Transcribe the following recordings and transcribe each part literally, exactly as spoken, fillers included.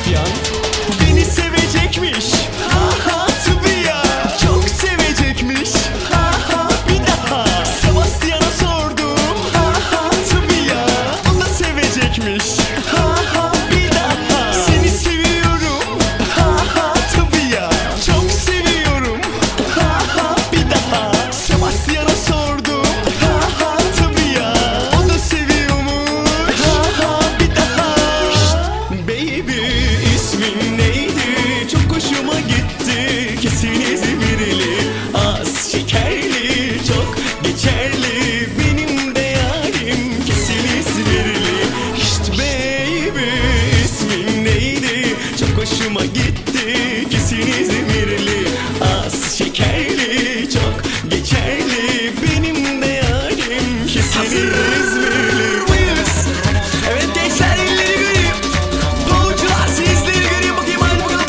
Sebastian beni sevecekmiş. Ha ha tabii ya, çok sevecekmiş. Ha ha bir daha Sebastian'a sordum. Ha ha tabii ya, o da sevecekmiş. Ha ha bir daha seni seviyorum. Ha ha tabii ya, çok seviyorum. Ha ha bir daha Sebastian'a sordum. Ha ha tabii ya, o da seviyormuş. Ha ha bir daha. Şşt, baby ismin neydi? Çok hoşuma gitti. Kesin İzmirli, az şekerli, çok geçerli. Benim de yarim kesin İzmirli. Şşt baby ismin neydi? Çok hoşuma gitti. Kesin İzmirli, az şekerli, çok geçerli. Benim de yarim kesin İzmirli. Mıyız? Evet gençler, elleri göreyim. Davulcular sizleri göreyim, bakayım hadi bakalım.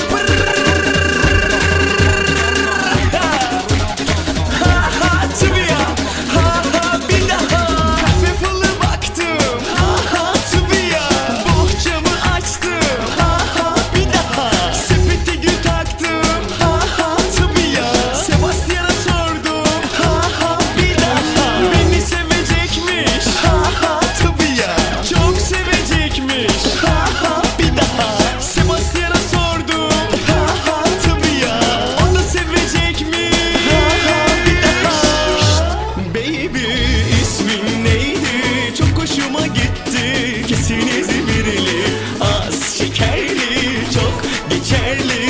Ha ha tabii ya, ha ha bir daha. Kahve falı baktım. Ha ha tabii ya, bohçamı açtım. Ha ha bir daha sepete gül taktım. Ha ha tabii ya, Sebastian'a sordum. Ha ha bir daha beni sevecekmiş. Ha ha tabii ya, çok sevecekmiş. Ha ha bir daha Sebastian'a sordum. Ha ha tabii ya, o da sevecekmiş. Ha ha bir daha. Şşt, baby ismin neydi? Çok hoşuma gitti. Kesin İzmirli, az şekerli, çok geçerli.